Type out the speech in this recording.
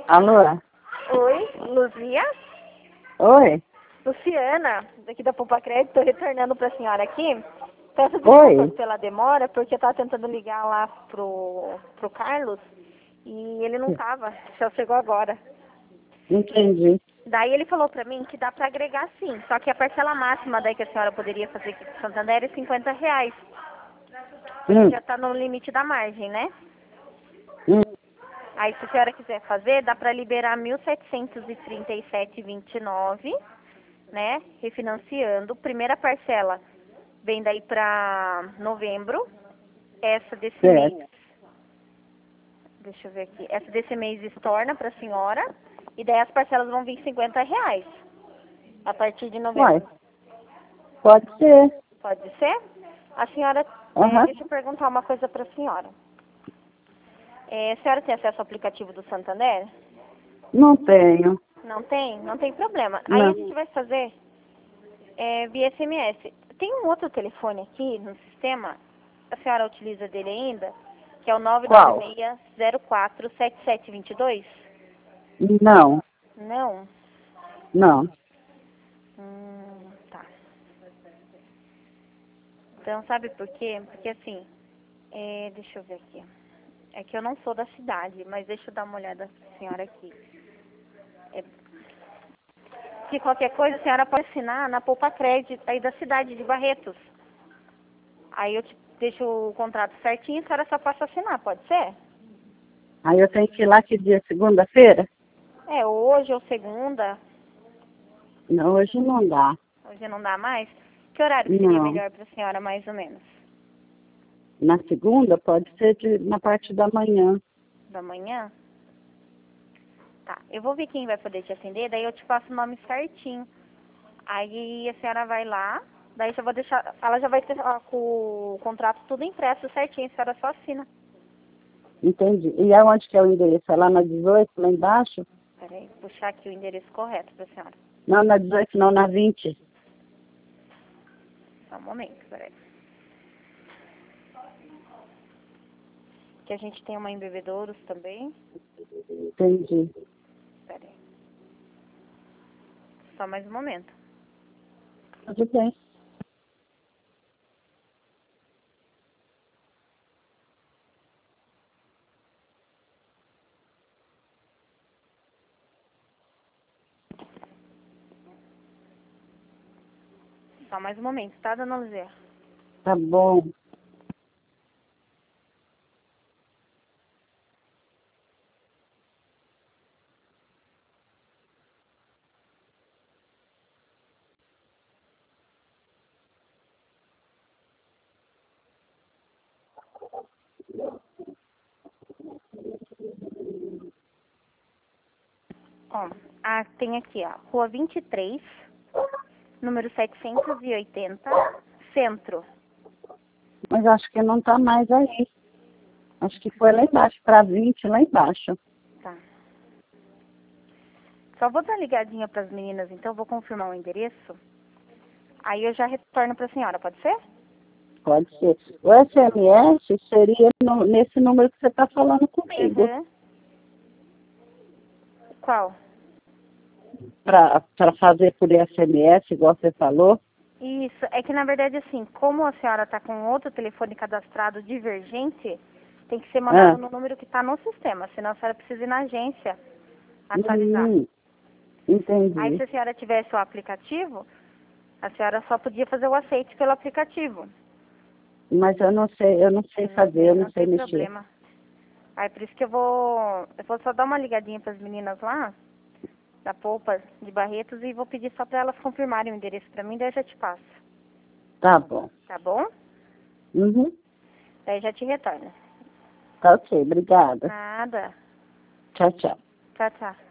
Alô? Oi, Luzia? Oi? Luciana, daqui da Poupa Crédito, estou retornando para a senhora aqui. Peço Oi? desculpas pela demora, porque eu estava tentando ligar lá pro Carlos e ele não estava, só chegou agora. Entendi. Daí ele falou para mim que dá para agregar sim, só que a parcela máxima daí que a senhora poderia fazer aqui com Santander é R$ 50. Já está no limite da margem, né? Hum. Aí se a senhora quiser fazer, dá para liberar 1.737,29, né? Refinanciando. Primeira parcela vem daí para novembro. Essa desse mês, Certo. deixa eu ver aqui. Essa desse mês estorna para a senhora. E daí as parcelas vão vir R$ 50 a partir de Uai, novembro. pode ser. Pode ser? A senhora, Aham. deixa eu perguntar uma coisa para a senhora. A senhora tem acesso ao aplicativo do Santander? Não tenho. Não tem? Não tem problema. Aí a Não. gente vai fazer via SMS. Tem um outro telefone aqui no sistema, a senhora utiliza dele ainda, que é o Qual? 996047722? Não. Não? Não. Tá. Então, sabe por quê? Porque assim, deixa eu ver aqui. É que eu não sou da cidade, mas deixa eu dar uma olhada pra senhora aqui. Se qualquer coisa, a senhora pode assinar na Poupa Crédito aí da cidade de Barretos. Aí eu te deixo o contrato certinho, a senhora só passa a assinar, pode ser? Aí eu tenho que ir lá que dia? Segunda-feira? Hoje ou segunda, Não, hoje não dá. hoje não dá mais. Que horário que seria Não. melhor para a senhora, mais ou menos? Na segunda pode ser na parte da manhã. Da manhã? Tá, eu vou ver quem vai poder te atender, daí eu te passo o nome certinho. Aí a senhora vai lá, daí já vou deixar, ela já vai ter com o contrato tudo impresso certinho, a senhora só assina. Entendi. E aonde que é o endereço? É lá na 18, lá embaixo? Peraí, puxar aqui o endereço correto para a senhora. Não, na 18 não, na 20. Só um momento, peraí. Que a gente tem uma em Bebedouros também. Entendi. Peraí. Só mais um momento. Tudo bem. Só mais um momento, tá, dona Luzia? Tá bom. Ó, tem aqui, ó, Rua 23, número 780, Centro. Mas acho que não tá mais aí. Acho que foi lá embaixo, para 20, lá embaixo. Tá. Só vou dar uma ligadinha para as meninas, então vou confirmar o endereço. Aí eu já retorno para a senhora, pode ser? Pode ser. O SMS seria nesse número que você está falando comigo. Uhum. Qual? Para fazer por SMS, igual você falou. Isso, é que na verdade assim, como a senhora está com outro telefone cadastrado divergente, tem que ser mandado no número que está no sistema, senão a senhora precisa ir na agência atualizar. Aí Entendi. se a senhora tivesse o aplicativo, a senhora só podia fazer o aceite pelo aplicativo. Mas eu não sei fazer, eu não Não sei tem mexer. problema. Aí por isso que eu vou só dar uma ligadinha para as meninas lá, da Polpa de Barretos, e vou pedir só para elas confirmarem o endereço para mim, daí eu já te passo. Tá bom. Tá bom? Uhum. Daí já te retorno. Tá ok, obrigada. Nada. Tchau, tchau. Tchau, tchau.